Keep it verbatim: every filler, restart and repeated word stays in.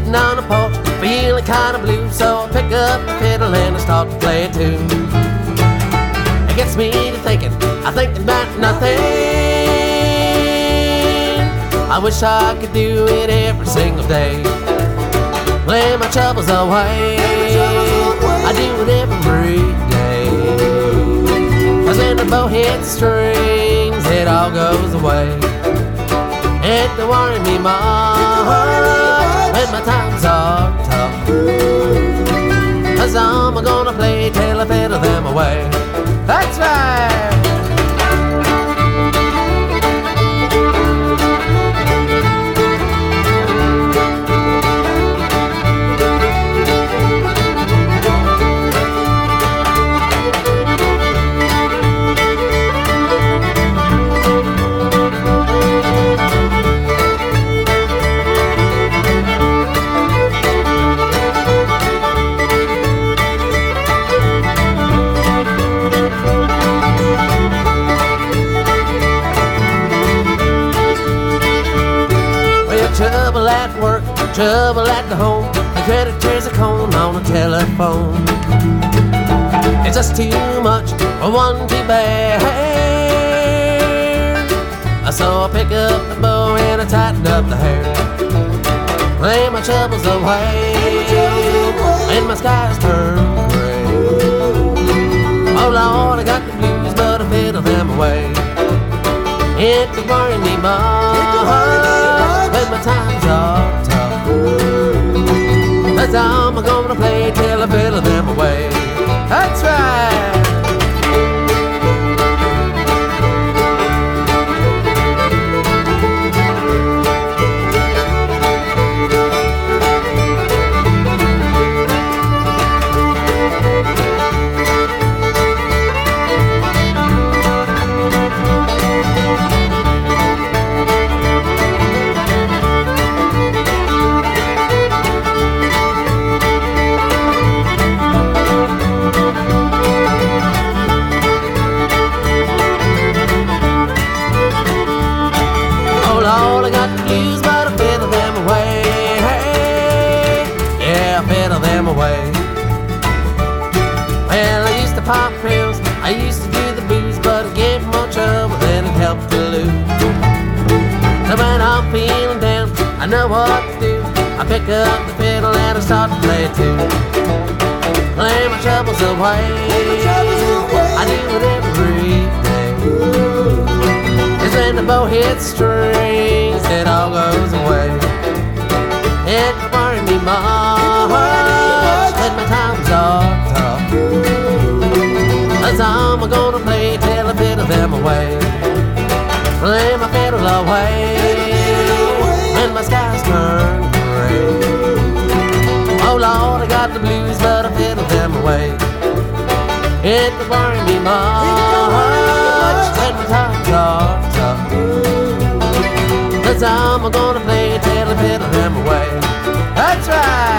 sitting on a porch, feeling kinda blue, so I pick up the fiddle and I start to play a tune. It gets me to thinking, I'm thinking about nothing. I wish I could do it every single day. Play my troubles away, I do it every day. Cause when the bow hits the strings, it all goes away. It don't worry me much when my times are tough, cause I'm gonna play till I fiddle them away. That's right! Trouble at work, trouble at the home, the creditors are calling on the telephone. It's just too much for one to bear. So I pick up the bow and I tighten up the hair. Play my troubles away, and my skies turn gray. Oh Lord, I got the blues, but I fiddle them away. It don't worry me much when my times are tough, cause I'm gonna play till I fiddle them away. That's right! All I got to use, but I fiddle them away. Yeah, I fiddle them away. Well, I used to pop pills, I used to do the booze, but I gave more trouble than it helped to lose. So when I'm feeling down, I know what to do. I pick up the fiddle and I start to play a tune. Play my troubles away, I do it every day. Cause when the bow hits strings, it all goes away. It don't worry me much when my times are tough, cause I'm gonna play till I fiddle them away. Play my fiddle away when my skies turn gray. Oh Lord, I got the blues, but I fiddle them away. It don't worry me much when my times are tough, cause I'm gonna play till I fiddle them away. That's right!